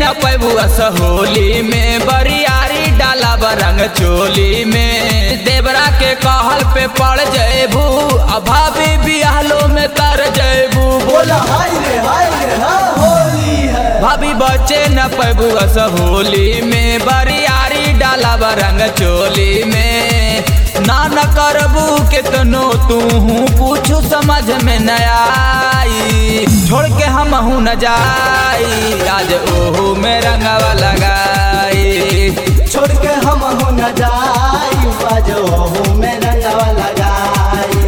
न पैबू असहोली में बरियारी डाला बरंग चोली में देवरा के कहल पे पड़ जैबू अभावी बियालो में तर जैबू बोला हाय रे होली है। भाभी बचे न पैबू असहोली में बरियारी डाला बरंग चोली में ना न करबू कितनो तू पूछू समझ में न आई छोड़ के हम न जाई आज ओहू में रंगवा लगाई छोड़ के हम न जाई आज ओहू में रंगवा लगाई।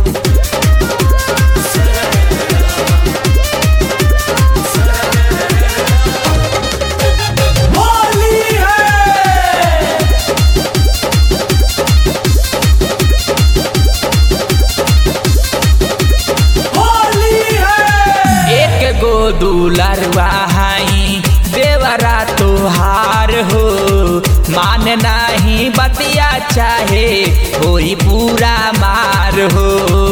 होली है होली है। एक गो दुलरवा हाई देवरा तोहार हो मान नहीं बतिया चाहे होई पूरा मार हो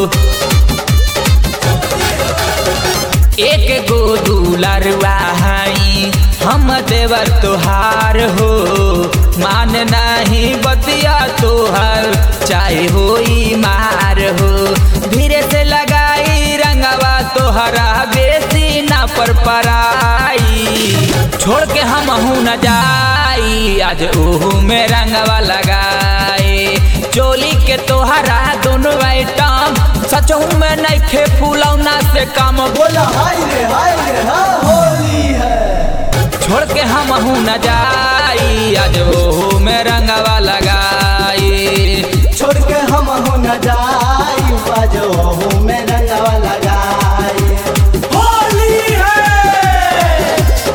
एक गो दुलरवा हाई हम देवर तोहार हो मान नहीं बतिया तोहर चाहे होई मार हो धीरे से लगाई रंगवा तोहरा बेसी ना पर पराई छोड़ के हम न जाई आज ओहू में रंगवा लगाए चोली के तोहरा दोनों आइटम सचहू में नइखे फूलौना से कम बोला हाय रे होली है। छोड़ के हम न जाई आज ओहू में रंगवा लगाई छोड़ के हम न जाई आज ओहू में रंगवा लगाई। होली है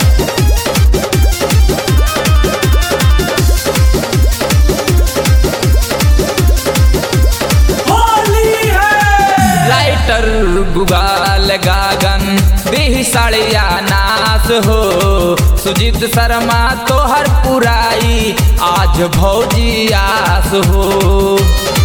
होली है। लाइटर गुगाल गागन देही साड़िया नास हो सुजीत शर्मा तोहर पुराई आज भौजी आस हो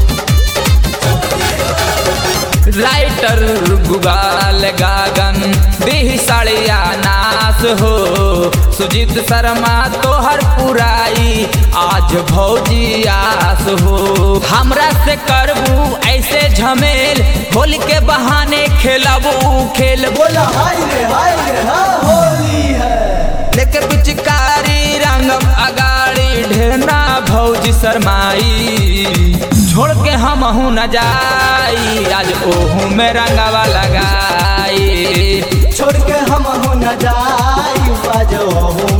लाइटर गुगाल गागन देही साड़िया नास हो सुजीत शर्मा तोहर पुराई आज भौजी आस हो हमरा से करबू ऐसे झमेल होली के बहाने खेलबू खेल बोला हाय रे होली है। लेके पिचकारी रंगम अगाड़ी ढेरना भौजी शर्माई छोड़ के हम न जाई आज ओहू में रंगवा लगाई छोड़ के हम न जाई आज ओहू